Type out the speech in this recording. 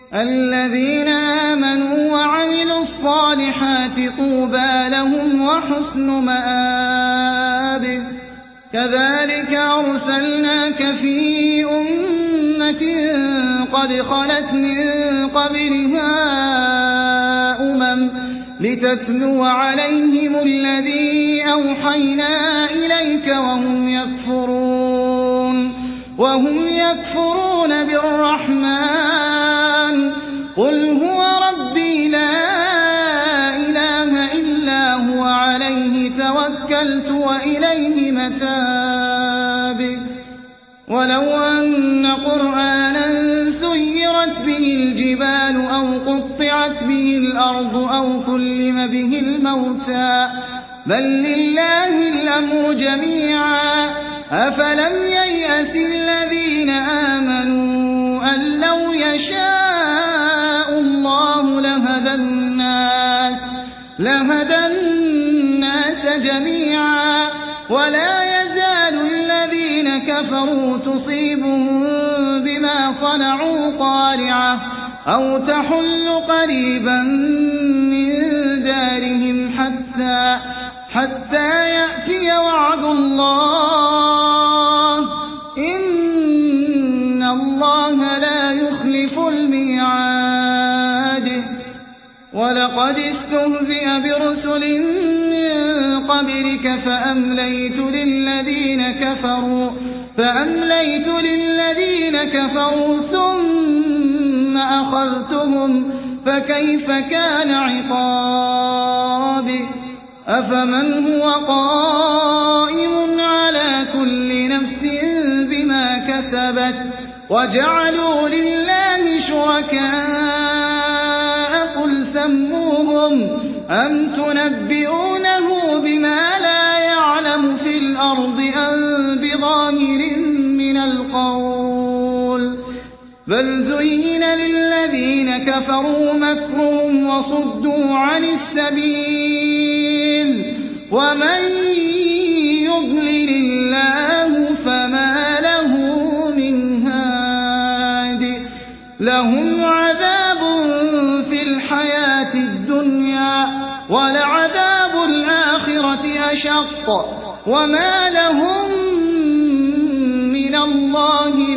الذين آمنوا وعملوا الصالحات طوبى لهم وحسن مآب كذلك أرسلناك في أمة قد خلت من قبلها لتتلو عليهم الذي أوحينا إليك وهم يكفرون بالرحمن قل هو ربي لا إله إلا هو عليه توكلت وإليه متاب ولو أن قرآنا سيرت به الجبال أو قطعت به الأرض أو كلم به الموتى بل لله الأمر جميعا أفلم ييأس الذين آمنوا أن لو يشاء الله لهدى الناس جميعا ولا يزال الذين كفروا تصيبهم بما صنعوا قارعة أو تحل قريبا من دارهم حتى يأتي وعد الله إن الله لا يخلف الميعاد ولقد استهزئ برسل من قبلك فأمليت للذين كفروا ثم أخذتهم فكيف كان عقاب أفمن هو قائم على كل نفس بما كسبت وجعلوا لله شركاء قل سموهم أم تنبئونه بما لا يعلم في الأرض أم بظاهر من القول بل زين للذين كفروا مكرهم وصدوا عن السبيل ومن يضلل الله فما له من هاد لهم عذاب في الحياة الدنيا ولعذاب الآخرة أشق وما لهم من الله